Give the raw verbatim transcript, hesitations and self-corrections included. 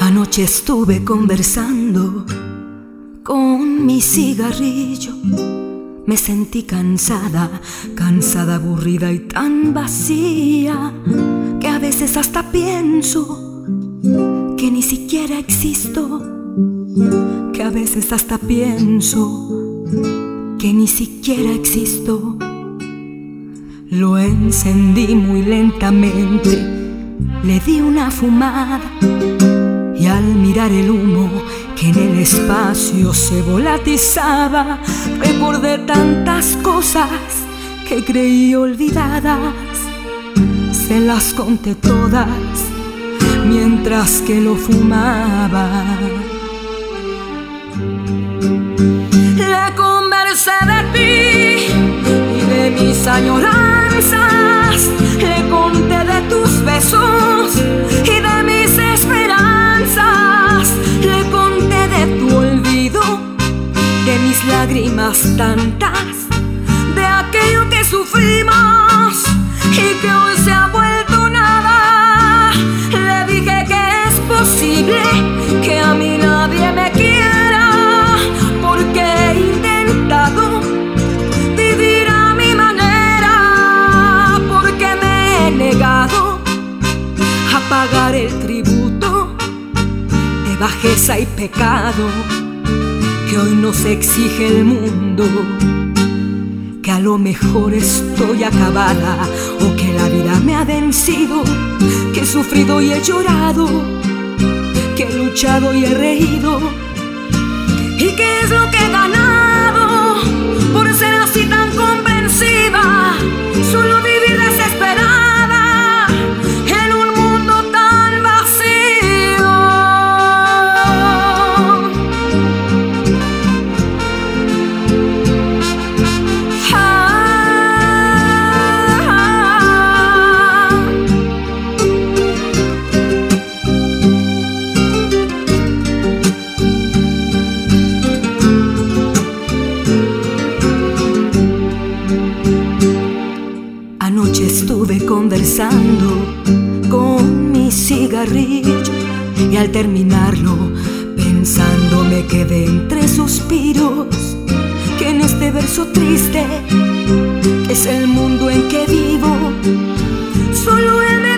Anoche estuve conversando con mi cigarrillo. Me sentí cansada, cansada, aburrida y tan vacía, que a veces hasta pienso que ni siquiera existo. Que a veces hasta pienso que ni siquiera existo. Lo encendí muy lentamente, le di una fumada, y al mirar el humo que en el espacio se volatizaba, recordé tantas cosas que creí olvidadas. Se las conté todas mientras que lo fumaba. Le conversé de ti y de mis añoranzas, le conté de tus besos y de mis esperanzas, le conté de tu olvido, de mis lágrimas tantas, de aquello que sufrimos y que hoy se ha vuelto nada. Le dije que es posible que a mí nadie me quiera, porque he intentado vivir a mi manera, porque me he negado a pagar el tributo de bajeza y pecado que hoy nos exige el mundo. Que a lo mejor estoy acabada, o que la vida me ha vencido, que he sufrido y he llorado, que he luchado y he reído. ¿Y qué es lo que he ganado por ser así tan comprensiva? Solo vivir desesperada en un mundo tan vacío. Anoche estuve conversando con mi cigarrillo, y al terminarlo pensando me quedé entre suspiros, que en este verso triste, que es el mundo en que vivo, solo él me